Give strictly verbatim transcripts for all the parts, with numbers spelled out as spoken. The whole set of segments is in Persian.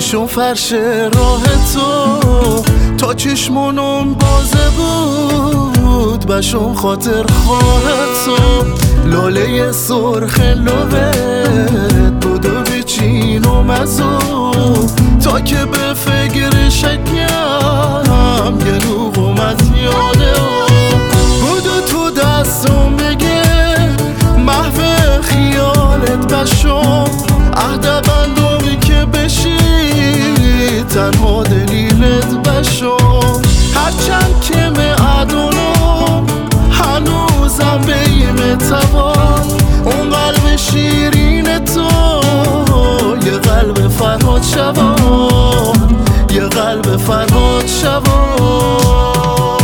بشون فرش راه تو تا چشمونم بازه بود، بشون خاطر خواه تو لاله سرخ لبت بود و بچین و مزو تا که به فکر شکم یه لوغم از یاده بود و تو دستم بگه محو خیالت بشم عهد بندمی که بشی تنها دلیلت بشم هرچند که معدونم هنوزم بیم توان اون قلب شیرین تو یه قلب فرهاد شوان یه قلب فرهاد شوان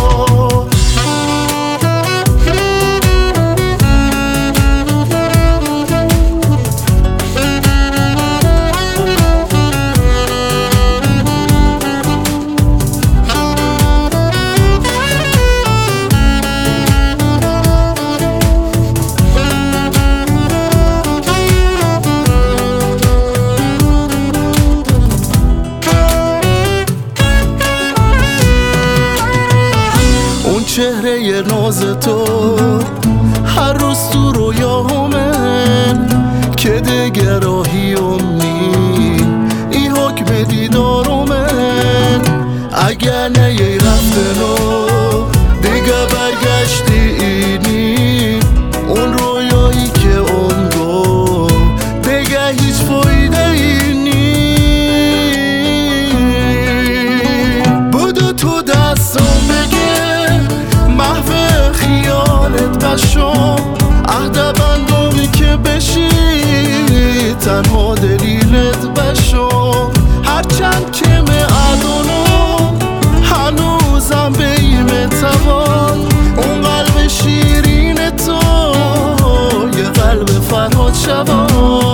چهره ناز تو هر روز تو رویامن که دیگه راهی امید ای حکم دیدارمن اگر نه یه رفته نو دیگه برگشتی اینی اون رویایی که اون گو دیگه هیچ فایده اینی بودو تو دستم بگه محو خیالت بشم عهد بندمی که بشی تنها دلیلت بشم هرچند که معدونم هنوزم بیم توان اون قلب شیرین تو یه قلب فرهاد شوان